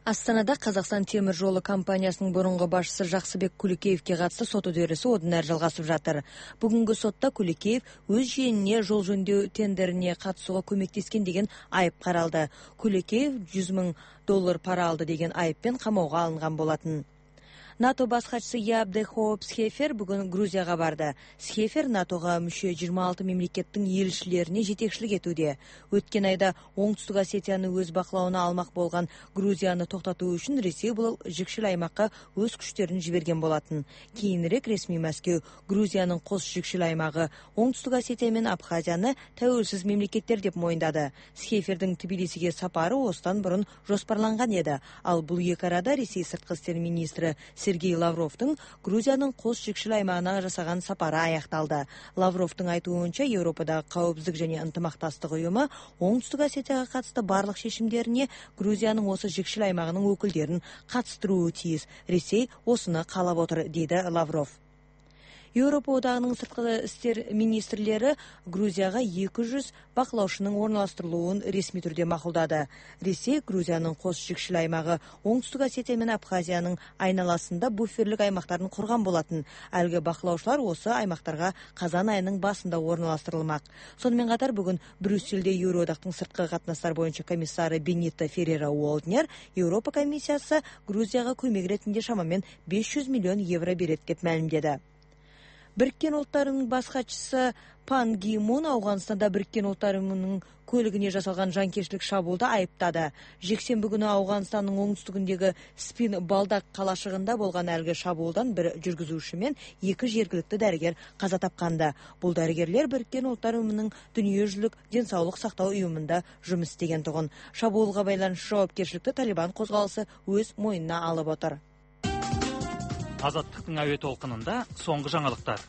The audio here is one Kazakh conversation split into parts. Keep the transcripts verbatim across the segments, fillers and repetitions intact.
Астанада Қазақстан темір жолы компаниясының бұрынғы басшысы Жақсыбек Күлекеевке қатысты сот үдерісі одан әрі жалғасып жатыр. Бүгінгі сотта Күлекеев өз жиеніне жол жөндеу тендеріне қатысуға көмектескен деген айып қаралды. Күлекеев жүз мың доллар пара алды деген айыппен қамауға алынған болатын. НАТО бас хатшысы Ябде Хоуп Схефер бүгін Грузияға барды. Схефер НАТОға мүше жиырма алты мемлекеттің елшілеріне жетекшілік етуде. Өткен айда Оңтүстік Осетияны өз бақылауына алмақ болған Грузияны тоқтату үшін Ресей бұл жікшіл аймаққа өз күштерін жіберген болатын. Кейінірек ресми Мәскеу Грузияның қос жікшіл аймағы Оңтүстік Осетия мен Абхазияны тәуелсіз мемлекеттер деп мойындады. Схефердің Тбилисиге сапары осыдан бұрын жоспарланған еді. Ал бұл екі арада Ресей сыртқы істер министрі Сергей Лавровтың Грузияның қос жікшіл аймағына жасаған сапары аяқталды. Лавровтың айтуынша Еуропадағы қауіпсіздік және ынтымақтастық ұйымы Оңтүстік Осетияға қатысты барлық шешімдеріне Грузияның осы жікшіл аймағының өкілдерін қатыстыруы тиіс. Ресей осыны қалап отыр, дейді Лавров. Еуропа одағының сыртқы істер министрлері Грузияға екі жүз бақылаушының орналастырылуын ресми түрде мақұлдады. Ресей Грузияның қос жікшіл аймағы Оңтүстік Осетия мен Абхазияның айналасында буферлік аймақтарын құрған болатын. Әлгі бақылаушылар осы аймақтарға қазан айының басында орналастырылмақ. Сонымен қатар бүгін Брюссельде Еуроодақтың сыртқы қатынастар бойынша комиссары Бенито Феррера Уолднер Еуропа комиссиясы Грузияға көмек ретінде шамамен бес жүз миллион евро береді деп мәлімдеді. Біріккен ұлттарының бас хатшысы Пан Ги Мун Ауғанстанда Біріккен ұлттарының көлігіне жасалған жанкештілік шабуылды айыптады. Жексенбі күні Ауғанстанның оңтүстігіндегі Спин Балдақ қалашығында болған әлгі шабуылдан бір жүргізуші мен екі жергілікті дәрігер қаза тапқанды. Бұл дәрігерлер Біріккен ұлттар ұйымының дүниежүзілік денсаулық сақтау ұйымында жұмыс істеген тұғын. Шабуылға байланысты жауапкершілікті Талибан қозғалысы өз мойнына алып отыр. Азаттықтың әуе толқынында соңғы жаңалықтар.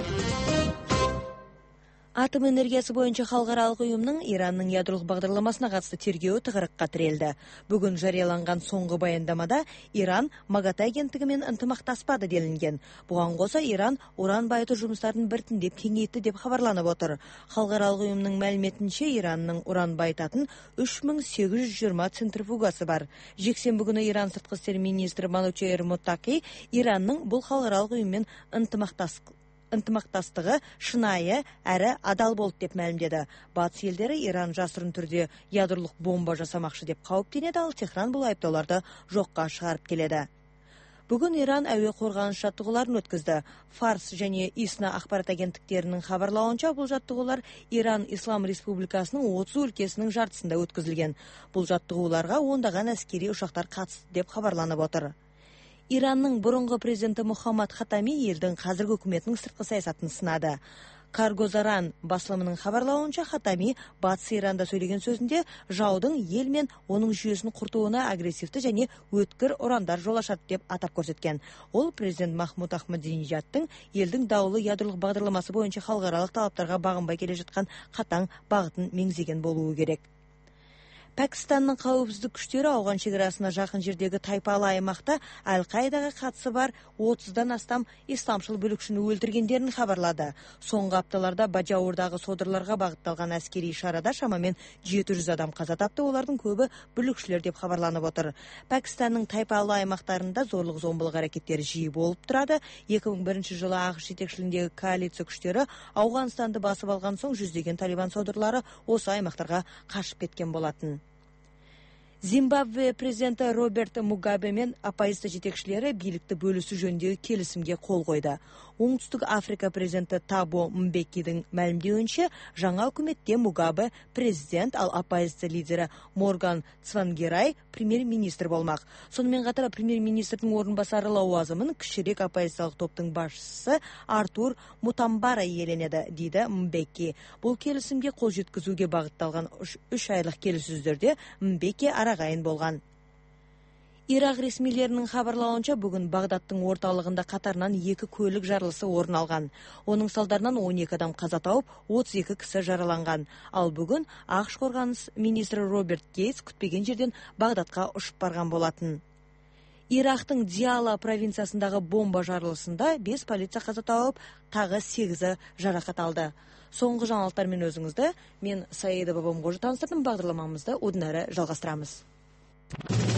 Атом энергиясы бойынша халықаралық ұйымның Иранның ядролық бағдарламасына қатысты тергеуі тығырыққа тірелді. Бүгін жарияланған соңғы баяндамада Иран МАГАТЭ агенттігімен ынтымақтаспады делінген. Бұған қоса Иран уран байыту жұмыстарын біртіндеп кеңейтті деп хабарланып отыр. Халықаралық ұйымның мәліметінше Иранның уран байытатын үш мың сегіз жүз жиырма центрифугасы бар. Жексенбі күні Иран сыртқы істер министрі Манучейр Муттақи Иранның бұл халықаралық ұйыммен ынтымақтастық ынтымақтастығы шынайы әрі адал болды деп мәлімдеді. Батыс елдері Иран жасырын түрде ядролық бомба жасамақшы деп қауіптенеді, ал Техран бұл айыптауларды жоққа шығарып келеді. Бүгін Иран әуе қорғаныс жаттығуларын өткізді. Фарс және Исна ақпарат агенттіктерінің хабарлауынша бұл жаттығулар Иран Ислам Республикасының отыз өлкесінің жартысында өткізілген. Бұл жаттығуларға ондаған әскери ұшақтар қатысты деп хабарланып отыр. Иранның бұрынғы президенті Мухаммад Хатами елдің қазіргі үкіметінің сыртқы саясатын сынады. Каргозаран басылымының хабарлауынша Хатами батыс Иранда сөйлеген сөзінде жаудың ел мен оның жүйесін құртуына агрессивті және өткір ұрандар жол ашады деп атап көрсеткен. Ол президент Махмуд Ахмадинежадтың елдің даулы ядролық бағдарламасы бойынша халықаралық талаптарға бағынбай келе жатқан қатаң бағытын меңзеген болуы керек. Пәкістанның қауіпсіздік күштері ауған шекарасына жақын жердегі тайпалы аймақта Әл-Қайдаға қатысы бар отыздан астам исламшыл бүлікшіні өлтіргендерін хабарлады. Соңғы апталарда Баджауырдағы содырларға бағытталған әскери шарада шамамен жеті жүз адам қаза тапты, олардың көбі бүлікшілер деп хабарланып отыр. Пәкістанның тайпалы аймақтарында зорлық зомбылық әрекеттері жиі болып тұрады. екі мың бірінші жылы ақш жетекшілігіндегі коалиция күштері Ауғанстанды басып алған соң жүздеген талибан содырлары осы аймақтарға қашып кеткен болатын. Зимбабве президенті Роберт Мугабе мен оппозиция жетекшілері билікті бөлісу жөніндегі келісімге қол қойды. Оңтүстік Африка президенті Табо Мбекидің мәлімдеуінше, жаңа үкіметте Мугабе президент, ал оппозиция лидері Морган Цвангерай премьер-министр болмақ. Сонымен қатар премьер-министрдің орынбасары лауазымын кішірек оппозициялық топтың басшысы Артур Мутамбара иеленеді, дейді Мбеки. Бұл келісімге қол жеткізуге бағытталған үш айлық келіссөздерде Мбеки арағайын болған. Ирак ресмилерінің хабарлауынша бүгін Бағдаттың орталығында қатарынан екі көлік жарылысы орын алған. Оның салдарынан он екі адам қаза тауып, отыз екі кісі жараланған. Ал бүгін ақш қорғаныс министрі Роберт Гейтс күтпеген жерден Бағдатқа ұшып барған болатын. Ирактың Диала провинциясындағы бомба жарылысында бес полиция қаза тауып, тағы сегізі жарақат алды. Соңғы жаңалықтармен өзіңізді, мен Саида Бабамғожа таныстырдым. Бағдарламамызды одан әрі жалғастырамыз.